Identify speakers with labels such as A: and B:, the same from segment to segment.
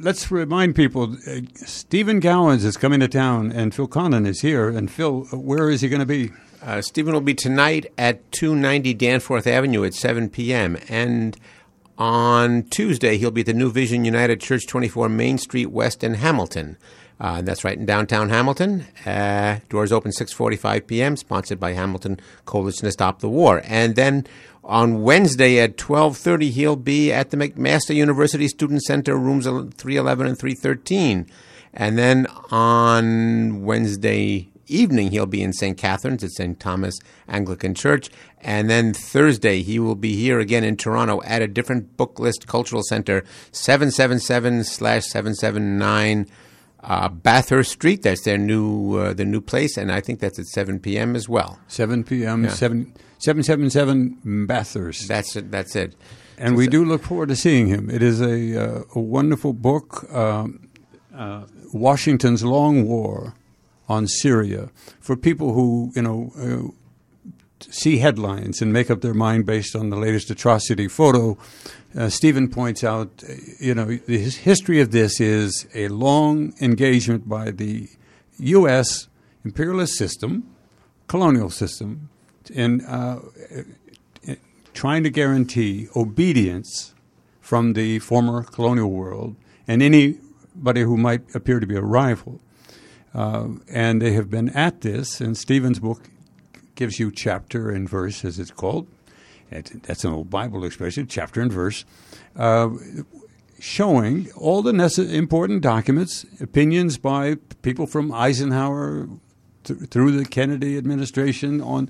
A: let's remind people, Stephen Gowans is coming to town, and Phil Conlon is here. And Phil, where is he going to be?
B: Stephen will be tonight at 290 Danforth Avenue at 7 p.m. And on Tuesday, he'll be at the New Vision United Church, 24 Main Street West in Hamilton. That's right in downtown Hamilton. Doors open 6:45 p.m., sponsored by Hamilton Coalition to Stop the War. And then on Wednesday at 12:30, he'll be at the McMaster University Student Center, rooms 311 and 313. And then on Wednesday evening, he'll be in St. Catherine's at St. Thomas Anglican Church. And then Thursday, he will be here again in Toronto at a different book list cultural center, 777/779 Bathurst Street. That's their new place, and I think that's at 7 p.m. as well.
A: 7 p.m., 777 Bathurst.
B: That's it.
A: And we do look forward to seeing him. It is a wonderful book, Washington's Long War on Syria, for people who, see headlines and make up their mind based on the latest atrocity photo. Stephen points out, the history of this is a long engagement by the U.S. imperialist system, colonial system, in trying to guarantee obedience from the former colonial world and anybody who might appear to be a rival. And they have been at this, and Stephen's book gives you chapter and verse, as it's called. That's an old Bible expression, chapter and verse, showing all the important documents, opinions by people from Eisenhower through the Kennedy administration on.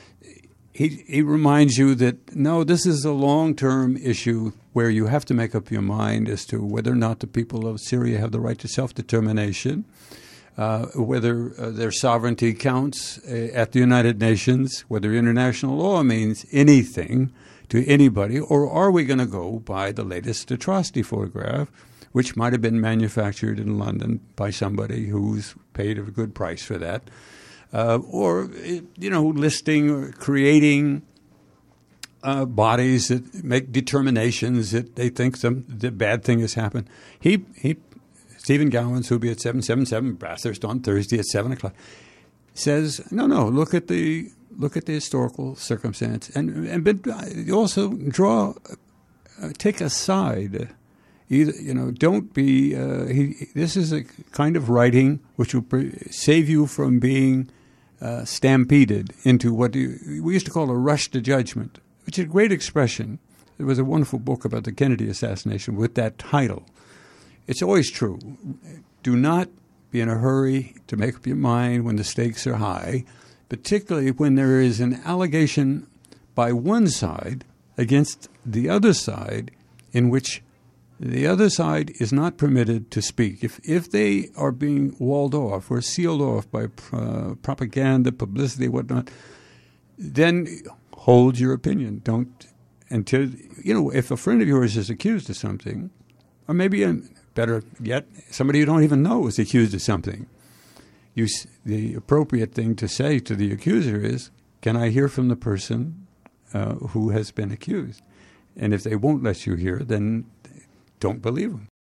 A: He reminds you that, no, this is a long-term issue where you have to make up your mind as to whether or not the people of Syria have the right to self-determination, whether their sovereignty counts at the United Nations, whether international law means anything to anybody, or are we going to go by the latest atrocity photograph, which might have been manufactured in London by somebody who's paid a good price for that, or listing or creating bodies that make determinations that they think the bad thing has happened. Stephen Gowans, who'll be at 777 Bathurst on Thursday at 7 o'clock, says, no, look at the historical circumstance, and also take a side. Either, don't be. This is a kind of writing which will save you from being stampeded into what we used to call a rush to judgment, which is a great expression. There was a wonderful book about the Kennedy assassination with that title. It's always true. Do not be in a hurry to make up your mind when the stakes are high, particularly when there is an allegation by one side against the other side in which the other side is not permitted to speak. If they are being walled off or sealed off by propaganda, publicity, whatnot, then hold your opinion. Don't until if a friend of yours is accused of something, or maybe better yet, somebody you don't even know is accused of something. The appropriate thing to say to the accuser is, can I hear from the person who has been accused? And if they won't let you hear, then don't believe them.